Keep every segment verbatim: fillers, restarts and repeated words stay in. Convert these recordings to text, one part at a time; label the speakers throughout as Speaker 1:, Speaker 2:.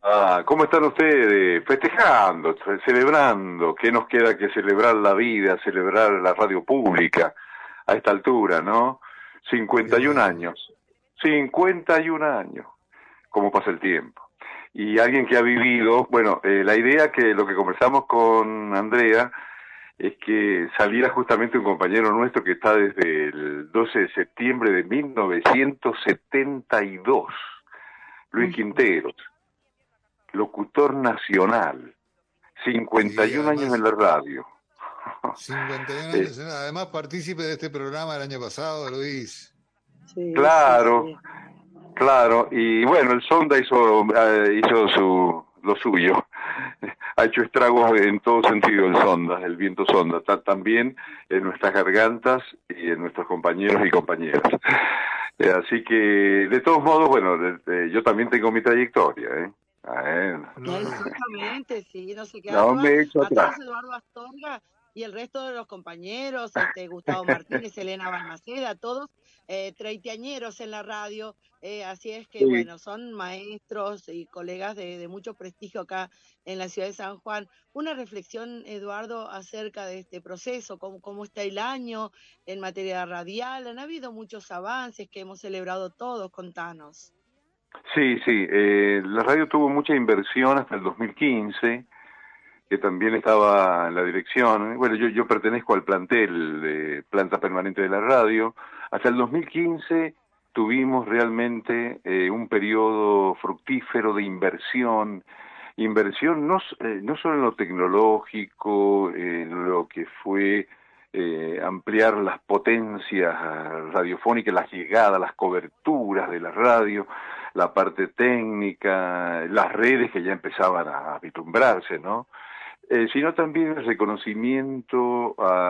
Speaker 1: Ah, ¿cómo están ustedes? Festejando, ce- celebrando. ¿Qué nos queda que celebrar la vida, celebrar la radio pública a esta altura, ¿no?
Speaker 2: Qué
Speaker 1: cincuenta y un
Speaker 2: bueno.
Speaker 1: años. cincuenta y un años. ¿Cómo pasa el tiempo? Y alguien que ha vivido, bueno, eh, la idea que lo que conversamos con Andrea es que saliera justamente un compañero nuestro que está desde el doce de septiembre de mil novecientos setenta y dos, Luis
Speaker 2: Ujú.
Speaker 1: Quinteros, locutor nacional, cincuenta
Speaker 2: Sí,
Speaker 1: y un años en
Speaker 2: además,
Speaker 1: la radio.
Speaker 2: cincuenta y un
Speaker 1: Eh,
Speaker 2: años, además partícipe de este programa el año pasado, Luis.
Speaker 3: Sí, sí,
Speaker 1: claro,
Speaker 3: sí.
Speaker 1: claro, y bueno, el Sonda hizo, eh, hizo su, lo suyo, ha hecho estragos en todo sentido el Sonda, el viento Sonda, está también en nuestras gargantas y en nuestros compañeros y compañeras. Eh, así que, de todos modos, bueno, eh, yo también tengo mi trayectoria, ¿eh? Bueno,
Speaker 2: No,
Speaker 3: Exactamente, sí, no se queda
Speaker 1: no
Speaker 3: atrás.
Speaker 1: me he hecho atrás.
Speaker 3: Atrás Eduardo Astorga y el resto de los compañeros, este Gustavo Martínez, Elena Balmaceda, todos eh, treintañeros en la radio. Eh, así es que,
Speaker 1: Sí.
Speaker 3: bueno, son maestros y colegas de, de mucho prestigio acá en la ciudad de San Juan. Una reflexión, Eduardo, acerca de este proceso, cómo, cómo está el año en materia radial. Han habido muchos avances que hemos celebrado todos, contanos.
Speaker 1: Sí, sí, eh, la radio tuvo mucha inversión hasta el dos mil quince, que también estaba en la dirección. Bueno, yo, yo pertenezco al plantel de planta permanente de la radio. Hasta el dos mil quince tuvimos realmente eh, un periodo fructífero de inversión, inversión no, s- eh, no solo en lo tecnológico, en lo que fue eh, ampliar las potencias radiofónicas, las llegadas, las coberturas de la radio, la parte técnica, las redes que ya empezaban a vislumbrarse, ¿no? Eh, sino también el reconocimiento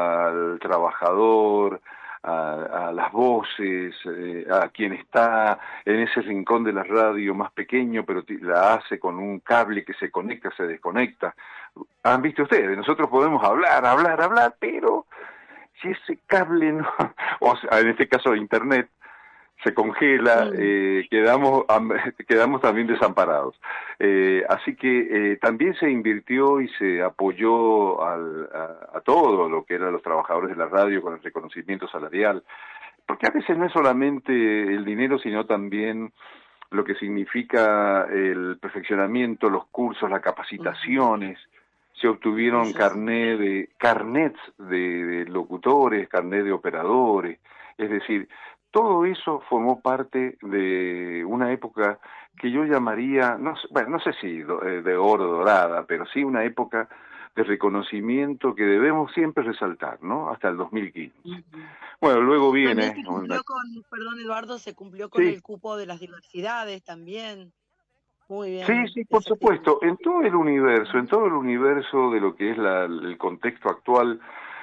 Speaker 1: al trabajador, a, a las voces, eh, a quien está en ese rincón de la radio más pequeño, pero ti- la hace con un cable que se conecta, se desconecta. Han visto ustedes, nosotros podemos hablar, hablar, hablar, pero si ese cable no, o sea, en este caso internet, se congela,
Speaker 3: Mm.
Speaker 1: eh, quedamos am- quedamos también desamparados. Eh, así que eh, también se invirtió y se apoyó al, a, a todo lo que eran los trabajadores de la radio con el reconocimiento salarial, porque a veces no es solamente el dinero, sino también lo que significa el perfeccionamiento, los cursos, las
Speaker 3: Ujú.
Speaker 1: capacitaciones. Se obtuvieron
Speaker 3: Eso sí.
Speaker 1: carnet de, carnets de, de locutores, carnet de operadores, es decir, todo eso formó parte de una época que yo llamaría, no, sé- bueno, no sé si do- eh, de oro dorada, pero sí una época de reconocimiento que debemos siempre resaltar, ¿no? Hasta el dos mil quince.
Speaker 3: Ujú.
Speaker 1: Bueno, luego
Speaker 3: También
Speaker 1: viene
Speaker 3: se
Speaker 1: una...
Speaker 3: cumplió con, perdón Eduardo, se cumplió con
Speaker 1: Sí,
Speaker 3: el cupo de las diversidades también. Muy
Speaker 1: sí,
Speaker 3: bien,
Speaker 1: sí, por
Speaker 3: esa actitud.
Speaker 1: supuesto, en todo el universo, en todo el universo de lo que es la- el contexto actual,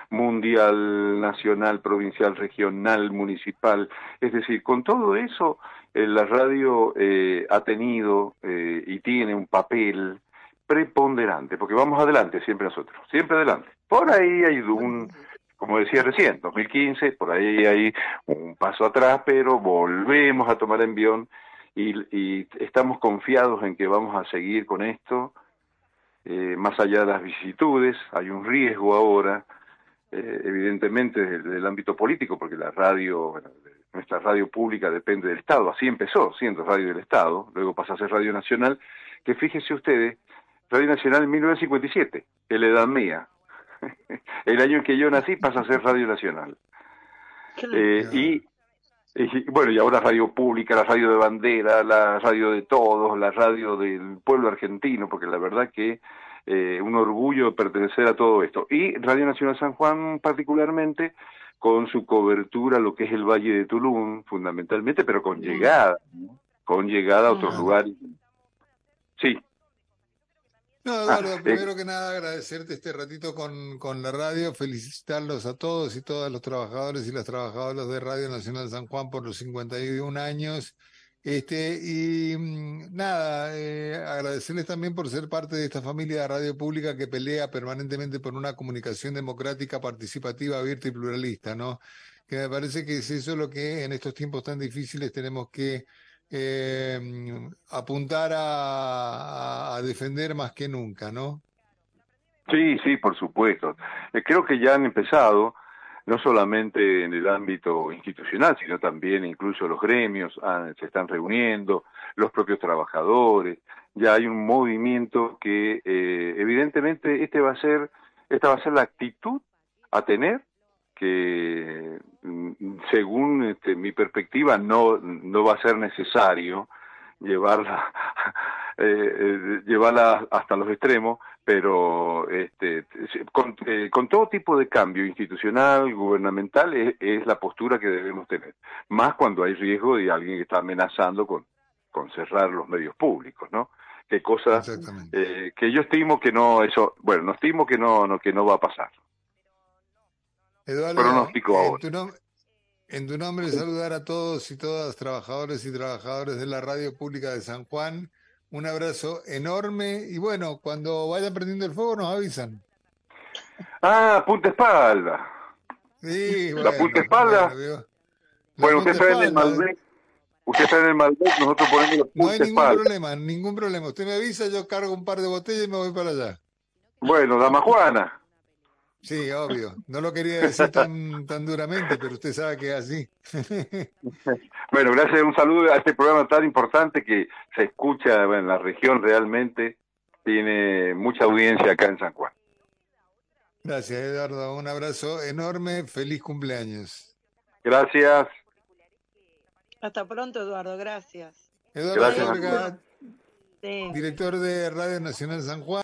Speaker 1: mundial, nacional, provincial, regional, municipal, es decir, con todo eso, eh, la radio eh, ha tenido eh, y tiene un papel preponderante, porque vamos adelante siempre nosotros, siempre adelante. Por ahí hay un, como decía recién, dos mil quince, por ahí hay un paso atrás, pero volvemos a tomar envión y, y estamos confiados en que vamos a seguir con esto, eh, más allá de las vicisitudes, hay un riesgo ahora, eh, evidentemente del, del ámbito político, porque la radio, bueno, nuestra radio pública depende del Estado, así empezó siendo radio del Estado, luego pasa a ser Radio Nacional, que fíjense ustedes, Radio Nacional en mil novecientos cincuenta y siete, en la edad mía, el año en que yo nací pasa a ser Radio Nacional.
Speaker 3: Claro.
Speaker 1: Eh,
Speaker 2: claro.
Speaker 1: y Y bueno, y ahora radio pública, la radio de bandera, la radio de todos, la radio del pueblo argentino, porque la verdad que eh, un orgullo pertenecer a todo esto. Y Radio Nacional San Juan particularmente, con su cobertura a lo que es el Valle de Tulum, fundamentalmente, pero con
Speaker 3: Mm,
Speaker 1: llegada, ¿no? Con llegada a otros
Speaker 3: ujú.
Speaker 2: Claro.
Speaker 1: lugares. Sí.
Speaker 2: No,
Speaker 1: Ah,
Speaker 2: Eduardo,
Speaker 1: eh,
Speaker 2: primero que nada agradecerte este ratito con, con la radio, felicitarlos a todos y todas los trabajadores y las trabajadoras de Radio Nacional San Juan por los cincuenta y un años. Este, y mm, nada, eh, agradecerles también por ser parte de esta familia de radio pública que pelea permanentemente por una comunicación democrática, participativa, abierta y pluralista, ¿no? Que me parece que es eso lo que en estos tiempos tan difíciles tenemos que eh, apuntar a, a, a defender más que nunca, ¿no?
Speaker 1: Sí, sí, por supuesto. Eh, creo que ya han empezado, no solamente en el ámbito institucional, sino también incluso los gremios ah, se están reuniendo, los propios trabajadores. Ya hay un movimiento que eh, evidentemente este va a ser, esta va a ser la actitud a tener que, mm, según este, mi perspectiva, no no va a ser necesario llevarla eh, eh, llevarla hasta los extremos, pero este, con, eh, con todo tipo de cambio institucional, gubernamental, es, es la postura que debemos tener, más cuando hay riesgo de alguien que está amenazando con, con cerrar los medios públicos, ¿no? Qué cosa
Speaker 2: Exactamente.
Speaker 1: eh, que yo estimo que no, eso, bueno, no estimo que no, no que no va a pasar.
Speaker 2: Eduardo,
Speaker 1: Pronóstico
Speaker 2: en
Speaker 1: ahora.
Speaker 2: tu, nom- en tu nombre saludar a todos y todas trabajadores y trabajadores de la Radio Pública de San Juan. Un abrazo enorme y bueno, cuando vayan prendiendo el fuego nos avisan.
Speaker 1: Ah, punta espalda.
Speaker 2: Sí,
Speaker 1: La punta
Speaker 2: bueno, bueno,
Speaker 1: espalda.
Speaker 2: veo. La
Speaker 1: Bueno, usted
Speaker 2: punta
Speaker 1: está en el
Speaker 2: espalda.
Speaker 1: Malbec, usted está en el Malbec, nosotros ponemos la
Speaker 2: No hay
Speaker 1: punta
Speaker 2: ningún
Speaker 1: espalda.
Speaker 2: problema, ningún problema. Usted me avisa, yo cargo un par de botellas y me voy para allá.
Speaker 1: Bueno, dama Juana.
Speaker 2: Sí, obvio. No lo quería decir tan, tan duramente, pero usted sabe que es así.
Speaker 1: Bueno, gracias, un saludo a este programa tan importante que se escucha bueno, en la región, realmente tiene mucha audiencia acá en San Juan.
Speaker 2: Gracias, Eduardo. Un abrazo enorme. Feliz cumpleaños.
Speaker 1: Gracias,
Speaker 3: Hasta pronto, Eduardo, gracias.
Speaker 2: Eduardo
Speaker 1: gracias
Speaker 3: Eh,
Speaker 1: a todos.
Speaker 2: Jorga,
Speaker 3: sí.
Speaker 2: director de Radio Nacional San Juan.